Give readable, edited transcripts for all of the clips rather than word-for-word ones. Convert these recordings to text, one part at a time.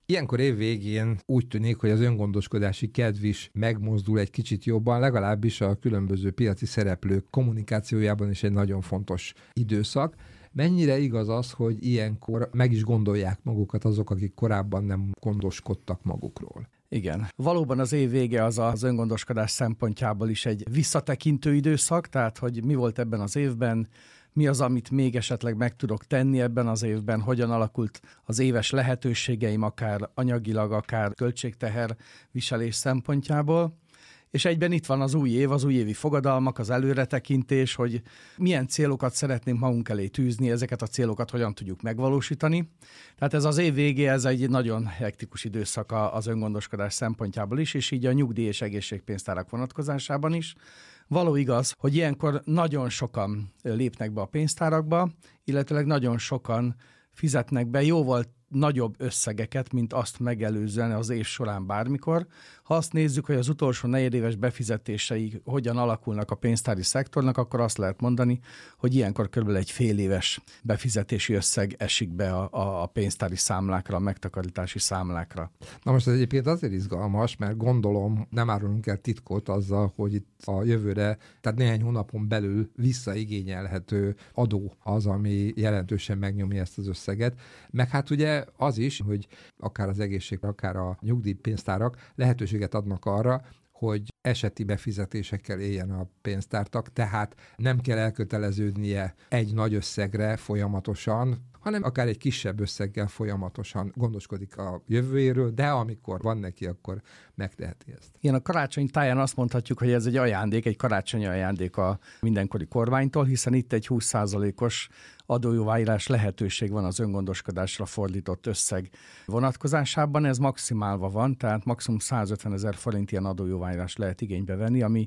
Ilyenkor év végén úgy tűnik, hogy az öngondoskodási kedv is megmozdul egy kicsit jobban, legalábbis a különböző piaci szereplők kommunikációjában is egy nagyon fontos időszak. Mennyire igaz az, hogy ilyenkor meg is gondolják magukat azok, akik korábban nem gondoskodtak magukról? Igen. Valóban az év vége az öngondoskodás szempontjából is egy visszatekintő időszak, tehát hogy mi volt ebben az évben, mi az, amit még esetleg meg tudok tenni ebben az évben, hogyan alakult az éves lehetőségeim, akár anyagilag, akár költségteher viselés szempontjából. És egyben itt van az új év, az újévi fogadalmak, az előretekintés, hogy milyen célokat szeretnénk magunk elé tűzni, ezeket a célokat hogyan tudjuk megvalósítani. Tehát ez az év végé, ez egy nagyon hektikus időszak az öngondoskodás szempontjából is, és így a nyugdíj- és egészségpénztárak vonatkozásában is. Való igaz, hogy ilyenkor nagyon sokan lépnek be a pénztárakba, illetőleg nagyon sokan fizetnek be jóval nagyobb összegeket, mint azt megelőzően az év során bármikor. Ha azt nézzük, hogy az utolsó negyedéves befizetései hogyan alakulnak a pénztári szektornak, akkor azt lehet mondani, hogy ilyenkor kb. Egy fél éves befizetési összeg esik be a pénztári számlákra, a megtakarítási számlákra. Na most ez egyébként azért izgalmas, mert gondolom nem árulunk el titkot azzal, hogy itt a jövőre, tehát néhány hónapon belül visszaigényelhető adó az, ami jelentősen megnyomja ezt az összeget. Meg hát ugye az is, hogy akár az egészség, akár a nyugdíjpénztárak lehetőséget adnak arra, hogy eseti befizetésekkel éljen a pénztártak, tehát nem kell elköteleződnie egy nagy összegre folyamatosan, hanem akár egy kisebb összeggel folyamatosan gondoskodik a jövőjéről, de amikor van neki, akkor megteheti ezt. Igen, a karácsony táján azt mondhatjuk, hogy ez egy ajándék, egy karácsonyi ajándék a mindenkori kormánytól, hiszen itt egy 20%-os adójóváírás lehetőség van az öngondoskodásra fordított összeg vonatkozásában. Ez maximálva van, tehát maximum 150 000 forint ilyen adójóváírás lehet igénybe venni, ami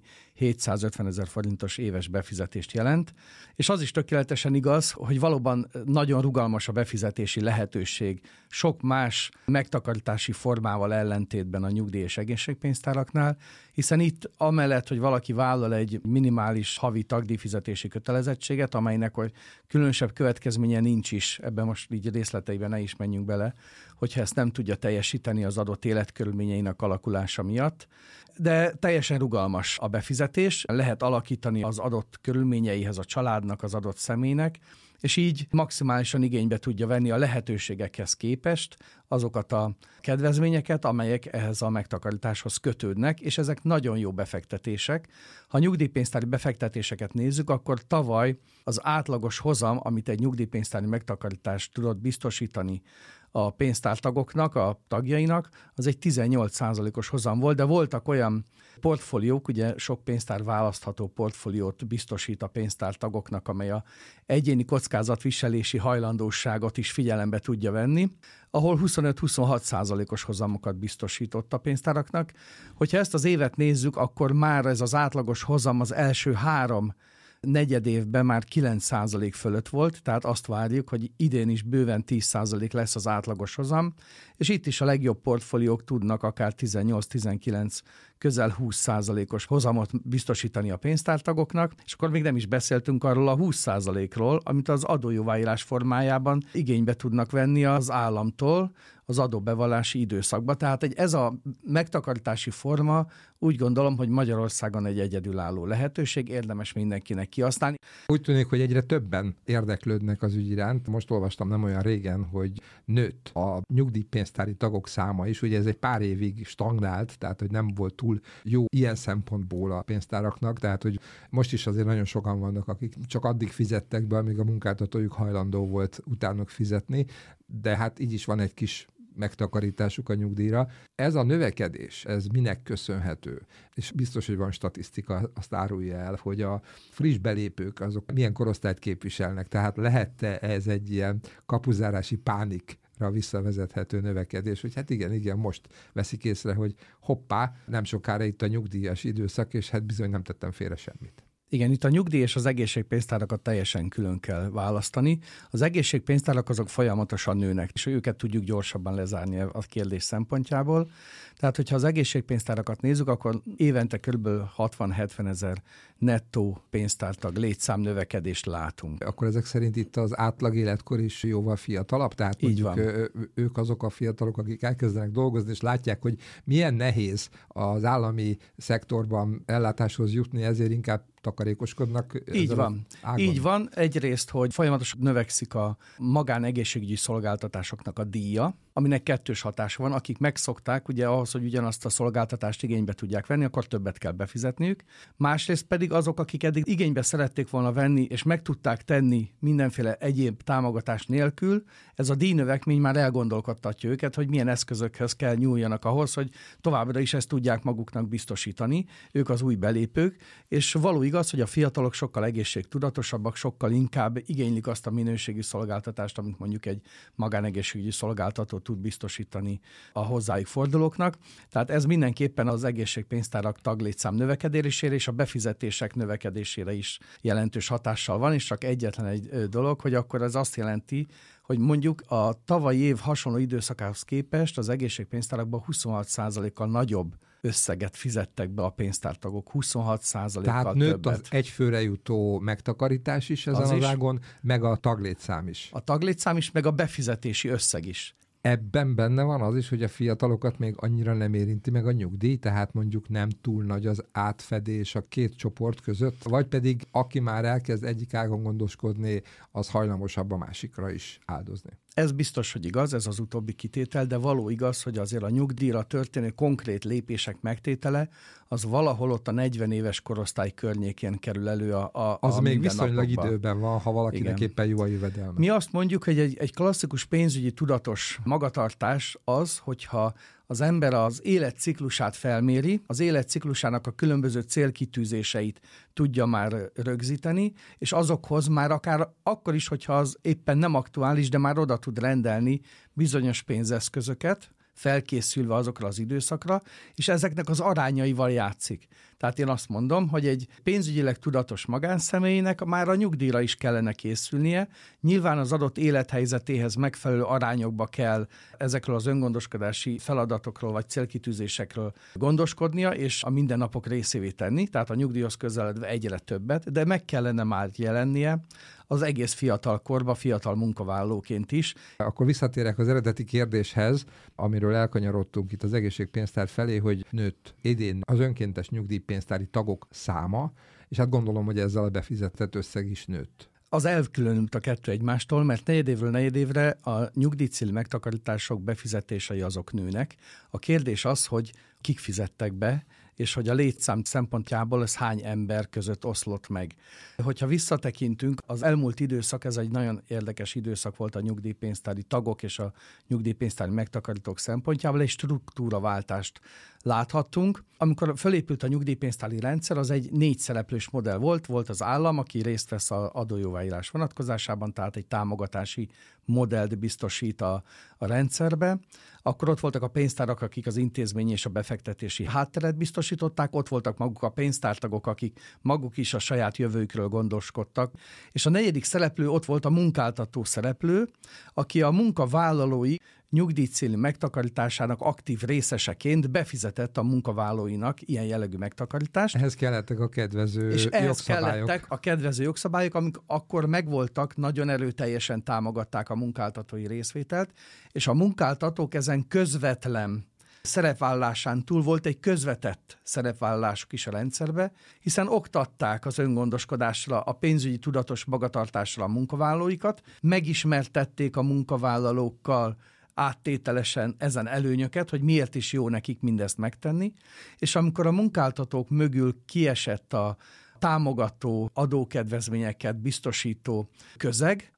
750 000 forintos éves befizetést jelent. És az is tökéletesen igaz, hogy valóban nagyon rugalmas a befizetési lehetőség sok más megtakarítási formával ellentétben a nyugdíj- és egészségpénztáraknál, hiszen itt amellett, hogy valaki vállal egy minimális havi tagdíjfizetési kötelezettséget, amelynek hogy különösebb következménye nincs is, ebben most így részleteiben ne is menjünk bele, hogyha ezt nem tudja teljesíteni az adott életkörülményeinek alakulása miatt, de teljesen rugalmas a befizetés, lehet alakítani az adott körülményeihez a családnak, az adott személynek, és így maximálisan igénybe tudja venni a lehetőségekhez képest azokat a kedvezményeket, amelyek ehhez a megtakarításhoz kötődnek, és ezek nagyon jó befektetések. Ha nyugdíjpénztári befektetéseket nézzük, akkor tavaly az átlagos hozam, amit egy nyugdíjpénztári megtakarítás tudott biztosítani a pénztártagoknak, a tagjainak, az egy 18%-os hozam volt, de voltak olyan portfóliók, ugye sok pénztár választható portfóliót biztosít a pénztártagoknak, amely a egyéni kockázatviselési hajlandóságot is figyelembe tudja venni, ahol 25-26%-os hozamokat biztosított a pénztáraknak. Hogyha ezt az évet nézzük, akkor már ez az átlagos hozam az első 3 negyed évben már 9% fölött volt, tehát azt várjuk, hogy idén is bőven 10% lesz az átlagos hozam, és itt is a legjobb portfóliók tudnak akár 18-19, közel 20%-os hozamot biztosítani a pénztártagoknak, és akkor még nem is beszéltünk arról a 20%-ról, amit az adójóváírás formájában igénybe tudnak venni az államtól az adóbevallási időszakban. Tehát ez a megtakarítási forma úgy gondolom, hogy Magyarországon egy egyedülálló lehetőség, érdemes mindenkinek kihasználni. Úgy tűnik, hogy egyre többen érdeklődnek az ügy iránt. Most olvastam nem olyan régen, hogy nőtt a nyugdíjpénztári tagok száma is, ugye ez egy pár évig stagnált, tehát hogy nem volt túl jó ilyen szempontból a pénztáraknak, tehát hogy most is azért nagyon sokan vannak, akik csak addig fizettek be, amíg a munkáltatójuk hajlandó volt utánuk fizetni, de hát így is van egy kis megtakarításuk a nyugdíjra. Ez a növekedés, ez minek köszönhető? És biztos, hogy van statisztika, azt árulja el, hogy a friss belépők azok milyen korosztályt képviselnek, tehát lehet-e ez egy ilyen kapuzárási pánikra visszavezethető növekedés, hogy hát igen, most veszik észre, hogy hoppá, nem sokára itt a nyugdíjas időszak, és hát bizony nem tettem félre semmit. Igen, itt a nyugdíj és az egészségpénztárakat teljesen külön kell választani. Az egészségpénztárak azok folyamatosan nőnek, és őket tudjuk gyorsabban lezárni a kérdés szempontjából. Tehát, hogyha az egészségpénztárakat nézzük, akkor évente kb. 60-70 ezer nettó pénztártag létszám növekedést látunk. Akkor ezek szerint itt az átlag életkor is jóval fiatalabb? Tehát így van. Ők azok a fiatalok, akik elkezdenek dolgozni, és látják, hogy milyen nehéz az állami szektorban ellátáshoz jutni, ezért inkább takarékoskodnak. Így van. Egyrészt, hogy folyamatosan növekszik a magánegészségügyi szolgáltatásoknak a díja, aminek kettős hatása van. Akik megszokták, ugye ahhoz, hogy ugyanazt a szolgáltatást igénybe tudják venni, akkor többet kell befizetniük. Másrészt pedig azok, akik eddig igénybe szerették volna venni, és meg tudták tenni mindenféle egyéb támogatás nélkül, ez a díjnövekmény már elgondolkodtatja őket, hogy milyen eszközökhez kell nyúljanak ahhoz, hogy továbbra is ezt tudják maguknak biztosítani. Ők az új belépők, és való igaz, hogy a fiatalok sokkal egészségtudatosabbak, sokkal inkább igénylik azt a minőségű szolgáltatást, amit mondjuk egy magánegészségügyi szolgáltató tud biztosítani a hozzájuk fordulóknak. Tehát ez mindenképpen az egészségpénztárak taglétszám növekedésére és a befizetések növekedésére is jelentős hatással van, és csak egyetlen egy dolog, hogy akkor ez azt jelenti, hogy mondjuk a tavalyi év hasonló időszakához képest az egészségpénztárakban 26%-kal nagyobb összeget fizettek be a pénztártagok, 26%-kal többet. Tehát nőtt az egyfőre jutó megtakarítás is ezen az ágon, meg a taglétszám is. A taglétszám is, meg a befizetési összeg is. Ebben benne van az is, hogy a fiatalokat még annyira nem érinti meg a nyugdíj, tehát mondjuk nem túl nagy az átfedés a két csoport között, vagy pedig aki már elkezd egyik ágon gondoskodni, az hajlamosabb a másikra is áldozni. Ez biztos, hogy igaz, ez az utóbbi kitétel, de való igaz, hogy azért a nyugdíjra történő konkrét lépések megtétele, az valahol ott a 40 éves korosztály környékén kerül elő az még viszonylag napokban. Időben van, ha valakinek éppen jó a jövedelme. Mi azt mondjuk, hogy egy klasszikus pénzügyi tudatos magatartás az, hogyha az ember az életciklusát felméri, az életciklusának a különböző célkitűzéseit tudja már rögzíteni, és azokhoz már akár akkor is, hogyha az éppen nem aktuális, de már oda tud rendelni bizonyos pénzeszközöket, felkészülve azokra az időszakra, és ezeknek az arányaival játszik. Tehát én azt mondom, hogy egy pénzügyileg tudatos magánszemélynek már a nyugdíjra is kellene készülnie. Nyilván az adott élethelyzetéhez megfelelő arányokba kell ezekről az öngondoskodási feladatokról vagy célkitűzésekről gondoskodnia, és a mindennapok részévé tenni, tehát a nyugdíjhoz közeledve egyre többet, de meg kellene már jelennie az egész fiatal korba, fiatal munkavállalóként is. Akkor visszatérek az eredeti kérdéshez, amiről elkanyarodtunk itt az egészségpénztár felé, hogy nőtt idén az önkéntes nyugdíjpénztári tagok száma, és hát gondolom, hogy ezzel a befizetett összeg is nőtt. Az elkülönült a kettő egymástól, mert negyedévről negyedévre a nyugdíjcéli megtakarítások befizetései azok nőnek. A kérdés az, hogy kik fizettek be, és hogy a létszám szempontjából ez hány ember között oszlott meg. Hogyha visszatekintünk, az elmúlt időszak, ez egy nagyon érdekes időszak volt a nyugdíjpénztári tagok és a nyugdíjpénztári megtakarítók szempontjából, egy struktúraváltást láthattunk. Amikor fölépült a nyugdíjpénztári rendszer, az egy 4 szereplős modell volt az állam, aki részt vesz az adójóváírás vonatkozásában, tehát egy támogatási modellt biztosít a rendszerbe. Akkor ott voltak a pénztárak, akik az intézményi és a befektetési hátteret biztosították, ott voltak maguk a pénztártagok, akik maguk is a saját jövőjükről gondoskodtak. És a negyedik szereplő ott volt a munkáltató szereplő, aki a munkavállalói nyugdíjcéli megtakarításának aktív részeseként befizetett a munkavállalóinak ilyen jellegű megtakarítást. Ehhez kellettek a kedvező és jogszabályok. ehhez kellettek a kedvező jogszabályok, amik akkor megvoltak, nagyon erőteljesen támogatták a munkáltatói részvételt, és a munkáltatók ezen közvetlen szerepvállalásán túl volt egy közvetett szerepvállalásuk is a rendszerbe, hiszen oktatták az öngondoskodásra, a pénzügyi tudatos magatartásra a munkavállalóikat, megismertették a munkavállalókkal áttételesen ezen előnyöket, hogy miért is jó nekik mindezt megtenni, és amikor a munkáltatók mögül kiesett a támogató adókedvezményeket biztosító közeg,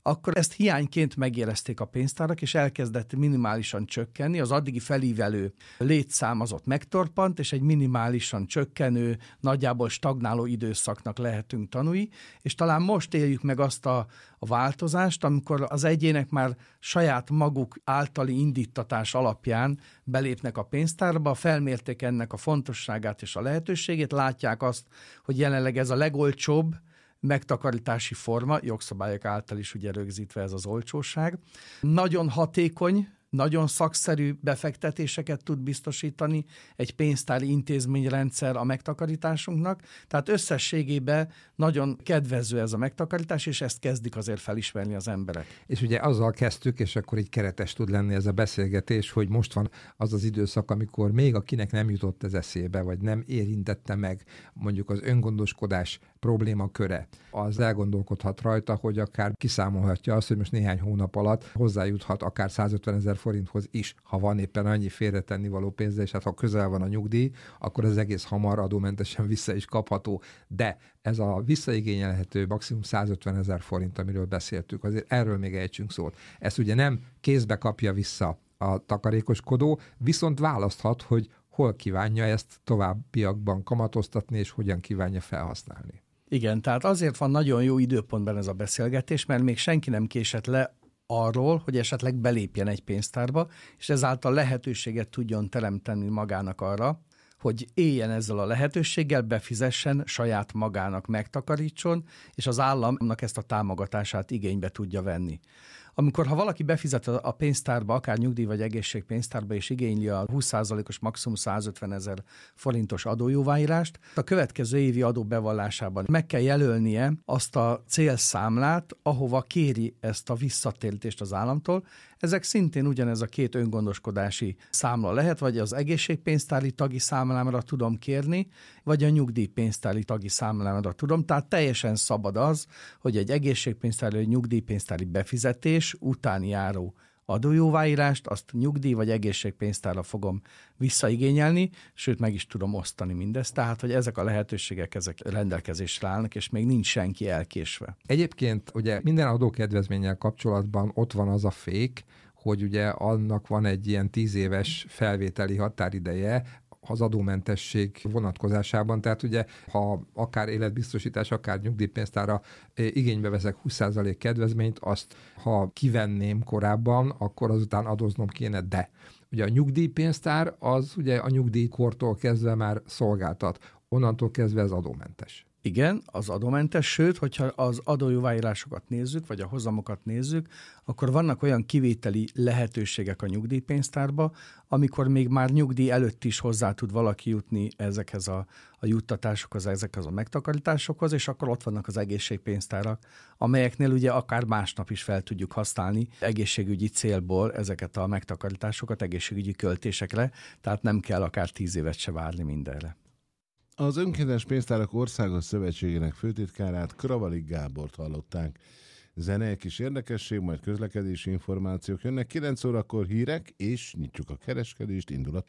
akkor ezt hiányként megérezték a pénztárak, és elkezdett minimálisan csökkenni, az addigi felívelő létszám az ott megtorpant, és egy minimálisan csökkenő, nagyjából stagnáló időszaknak lehetünk tanúi, és talán most éljük meg azt a változást, amikor az egyének már saját maguk általi indítatás alapján belépnek a pénztárba, felmérték ennek a fontosságát és a lehetőségét, látják azt, hogy jelenleg ez a legolcsóbb megtakarítási forma, jogszabályok által is ugye rögzítve ez az olcsóság. Nagyon hatékony, nagyon szakszerű befektetéseket tud biztosítani egy pénztári intézményrendszer a megtakarításunknak, tehát összességében nagyon kedvező ez a megtakarítás, és ezt kezdik azért felismerni az emberek. És ugye azzal kezdtük, és akkor így keretes tud lenni ez a beszélgetés, hogy most van az az időszak, amikor még akinek nem jutott ez eszébe, vagy nem érintette meg mondjuk az öngondoskodás problémaköre, az elgondolkodhat rajta, hogy akár kiszámolhatja azt, hogy most néhány hónap alatt hozzájuthat akár 150 000 forinthoz is, ha van éppen annyi félretenni való pénze, és hát ha közel van a nyugdíj, akkor az egész hamar adómentesen vissza is kapható. De ez a visszaigényelhető maximum 150 000 forint, amiről beszéltük, azért erről még ejtsünk szót. Ezt ugye nem kézbe kapja vissza a takarékoskodó, viszont választhat, hogy hol kívánja ezt továbbiakban kamatoztatni, és hogyan kívánja felhasználni. Igen, tehát azért van nagyon jó időpontban ez a beszélgetés, mert még senki nem késett le arról, hogy esetleg belépjen egy pénztárba, és ezáltal lehetőséget tudjon teremteni magának arra, hogy éljen ezzel a lehetőséggel, befizessen, saját magának megtakarítson, és az államnak ezt a támogatását igénybe tudja venni. Ha valaki befizet a pénztárba, akár nyugdíj vagy egészségpénztárba, és igényli a 20%-os maximum 150 000 forintos adójóváírást, a következő évi adóbevallásában meg kell jelölnie azt a célszámlát, ahova kéri ezt a visszatérítést az államtól. Ezek szintén ugyanez a két öngondoskodási számla lehet, vagy az egészségpénztári tagi számlámra tudom kérni, vagy a nyugdíjpénztári tagi számlámra tudom. Tehát teljesen szabad az, hogy egy egészségpénztári vagy nyugdíjpénztári befizetés után járó adójóváírást, azt nyugdíj vagy egészségpénztárra fogom visszaigényelni, sőt meg is tudom osztani mindezt, tehát hogy ezek a lehetőségek ezek rendelkezésre állnak, és még nincs senki elkésve. Egyébként ugye minden adókedvezménnyel kapcsolatban ott van az a fék, hogy ugye annak van egy ilyen 10 éves felvételi határideje, az adómentesség vonatkozásában, tehát ugye, ha akár életbiztosítás, akár nyugdíjpénztárra igénybe veszek 20% kedvezményt, azt ha kivenném korábban, akkor azután adóznom kéne, de ugye a nyugdíjpénztár az ugye a nyugdíjkortól kezdve már szolgáltat, onnantól kezdve ez adómentes. Igen, az adómentes, sőt, hogyha az adójóváírásokat nézzük, vagy a hozamokat nézzük, akkor vannak olyan kivételi lehetőségek a nyugdíjpénztárba, amikor még már nyugdíj előtt is hozzá tud valaki jutni ezekhez a juttatásokhoz, ezekhez a megtakarításokhoz, és akkor ott vannak az egészségpénztárak, amelyeknél ugye akár másnap is fel tudjuk használni egészségügyi célból ezeket a megtakarításokat egészségügyi költésekre, tehát nem kell akár 10 évet se várni mindenre. Az Önkéntes Pénztárak Országos Szövetségének főtitkárát, Kravalik Gábort hallották. Zene, egy kis érdekesség, majd közlekedési információk jönnek. 9 órakor hírek, és nyitjuk a kereskedést, indul a